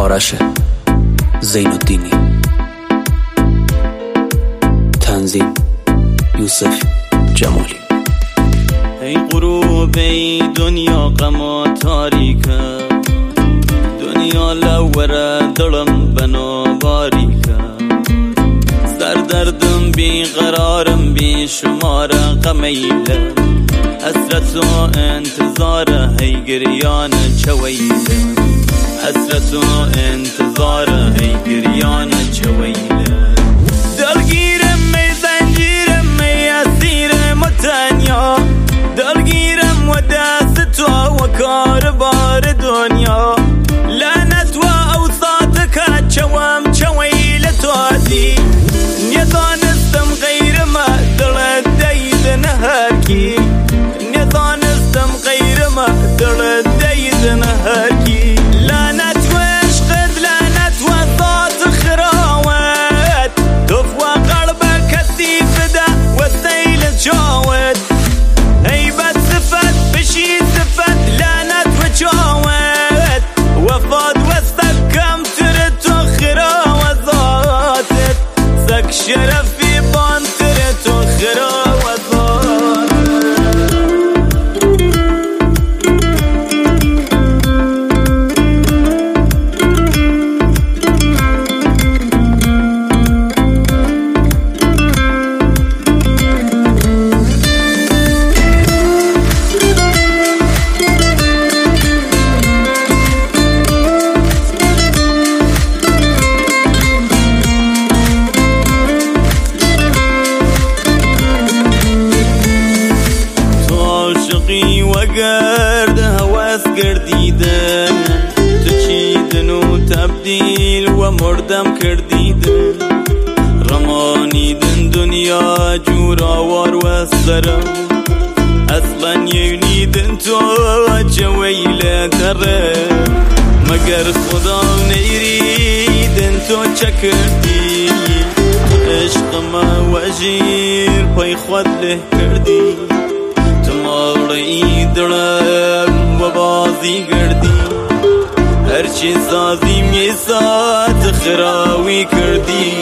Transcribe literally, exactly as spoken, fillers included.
آرش زین الدینی، تنظیم یوسف جمالی. ای غروب ای دنیا غما تاریکه، دنیا لوره دلم بنا باریکه، سر دردم بی قرارم بی شماره غمیله، حسرت و انتظاره هی گریان چویله، حسرت و انتظاره هی گریان چویله. دلگیرم می زنجیرم می اسیرم و تنیا، دلگیرم و دست تو و کار بار دنیا، لعنت و اوساطك چوام چویل تو دی، نیدانستم غیر ما دل دید نهرکی، نیدانستم غیر ما دل دید نهرکی. لعنت و عشقت لعنت و ذات خراوت، تفوى قلبك كثيف ده والسيل تشاوت، هيبت صفت بشي صفت لعنت وتشاوت، وفاد واستكم ترت وخراوة ذاتت، سك شرفي بان ترت وخراوة ذاتت. وقرد هواس قرديدن تشيدن وتبديل ومردم كرديدن، رمانيدن دنيا جورا وار والسرم، اصلا يونيدن تو جويلة درم، مگر خدا نيريدن تو چكردي، عشق ما وجير پای خود له کردی، تمالی درم و بازی کردی، هرچی سازیم یه ساعت خراوی کردی.